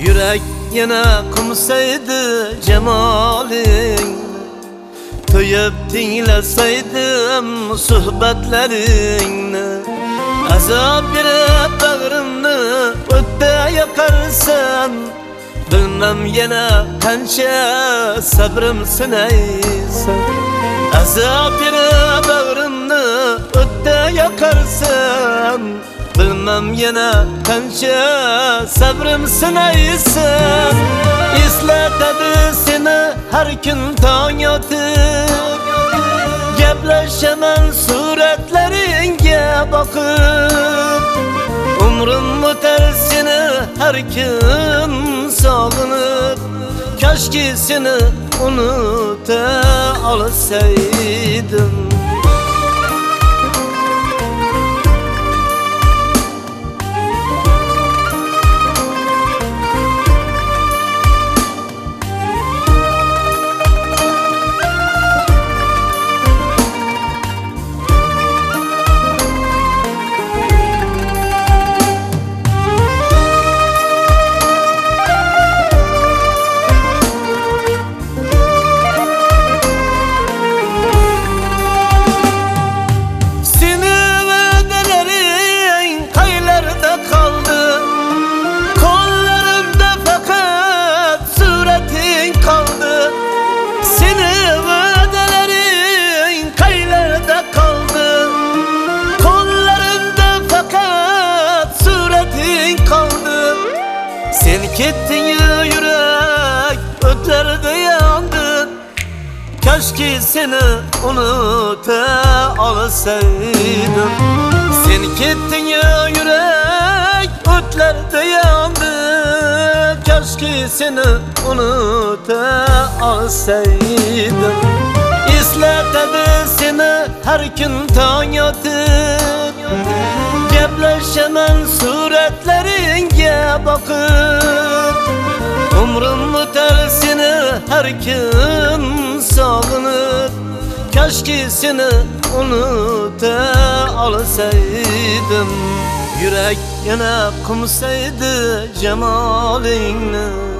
Yürek yana kumsaydı cemalin, to'yib tinglasaydım suhbatlaringni. Azob berib bag'rimni o'tda yoqarsan, bilmem yana qancha sabrim sinaysan. Azob berib bag'rimni o'tda yoqarsan, bilmem yana qancha sabrim sinaysan. Eslatadi seni har kun tong yotib, gaplashaman suratlaringga boqib. Umrim o'tar seni har kun sog'inib, koshki seni unuta olsaydim. Sen kettin ya yürek ötlerdi yandı, keşke seni unuta olsaydım. Sen kettin ya yürek ötlerdi yandı, keşke seni unuta olsaydım. Eslatadi seni her gün tong yotib, gaplashaman suratlaringga boqib. Umrim o'tar seni har kun sog'inib, koshki seni unuta olsaydim. Yürek yana qumsaydi jamolingni.